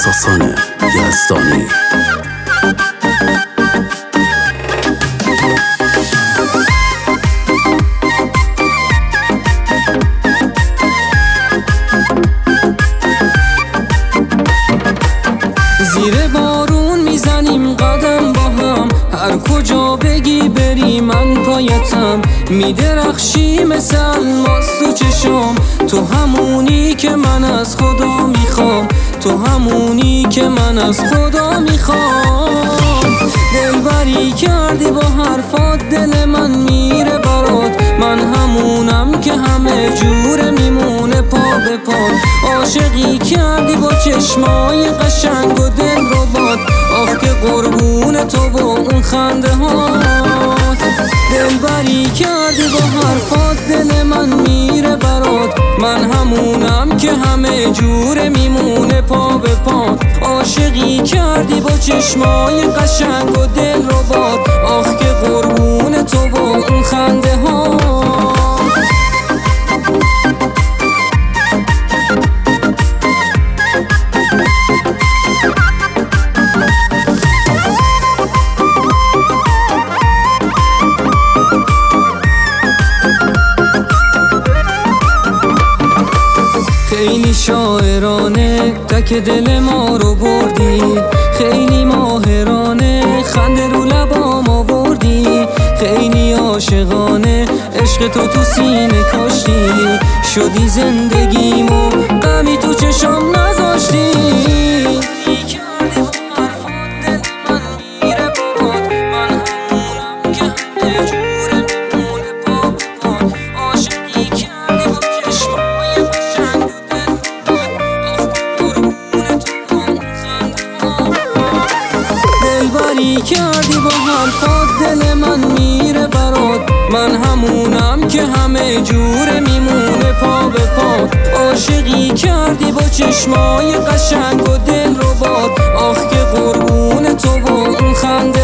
ساسان یزدانی. زیر بارون میزنیم قدم با هم، هر کجا بگی بری من پایتم. میدرخشی مثل الماس تو چشام، تو همونی که من از خدا میخوام، تو همونی که من از خدا میخوام. دلبری کردی با حرفات، دل من میره برات، من همونم که همه جوره میمونه پا به پا. عاشقی کردی با چشمای قشنگ و دل رو باد، آخ که قربون تو و اون خنده هات. دلبری کردی با حرفات، دل من میره برات، من همونم که همه جوره میمونه پا به پا. عاشقی کردی با چشمای قشنگ و دل رو باد، آخ که قربون تو و اون خنده هات. خیلی شاعرانه تک دل ما رو بردی، خیلی ماهرانه خنده رو لبام آوردی. خیلی عاشقانه عشق تو سینه کاشتی، شدی زندگیمو غمی تو چشام نذاشتی. دلبری کردی با حرفات، دل من میره برات، من همونم که همه جوره میمونه پا به پا. عاشقی کردی با چشمای قشنگ و دل رو باد، آخ که قربون تو و اون خنده